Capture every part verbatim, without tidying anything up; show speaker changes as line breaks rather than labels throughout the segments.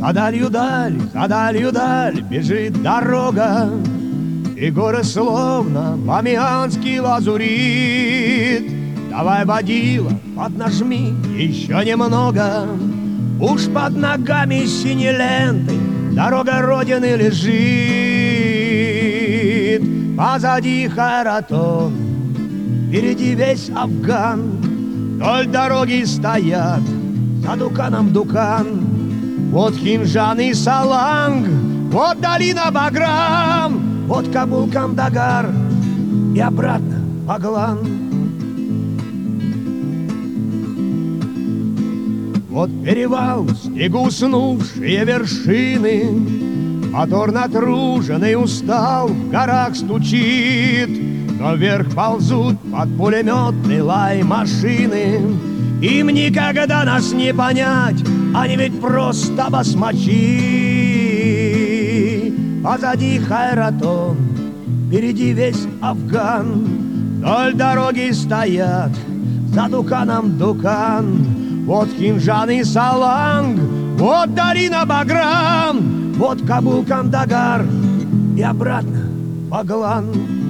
За далью даль, за далью даль бежит дорога, и горы словно бамианский лазурит. Давай, водила, поднажми еще немного, уж под ногами синей ленты дорога Родины лежит. Позади Хайратон, впереди весь Афган, вдоль дороги стоят за Дуканом Дукан. Вот Хинджан и Саланг, вот долина Баграм, вот Кабул, Кандагар и обратно Баглан. Вот перевал, в снегу уснувшие вершины, мотор натруженный устал, в горах стучит, но вверх ползут под пулеметный лай машины. Им никогда нас не понять, они ведь просто басмачи. Позади Хайратон, впереди весь Афган, вдоль дороги стоят за Дуканом Дукан. Вот Хинджан и Саланг, вот долина Баграм, вот Кабул, Кандагар и обратно Баглан.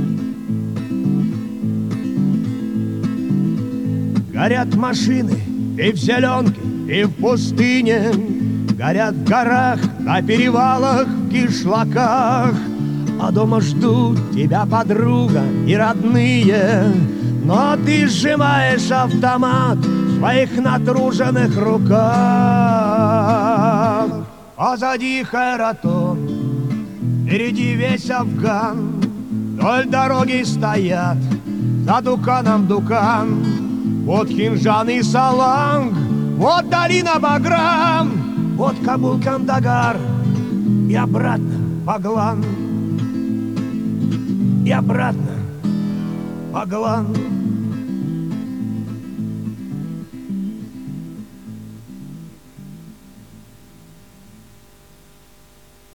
Горят машины и в зеленке, и в пустыне, горят в горах, на перевалах, в кишлаках. А дома ждут тебя подруга и родные, но ты сжимаешь автомат в своих натруженных руках. Позади Хайратон, впереди весь Афган, вдоль дороги стоят за Дуканом Дукан. Вот Хинджан и Саланг, вот долина Баграм, вот Кабул, Кандагар и обратно Баглан. И обратно Баглан.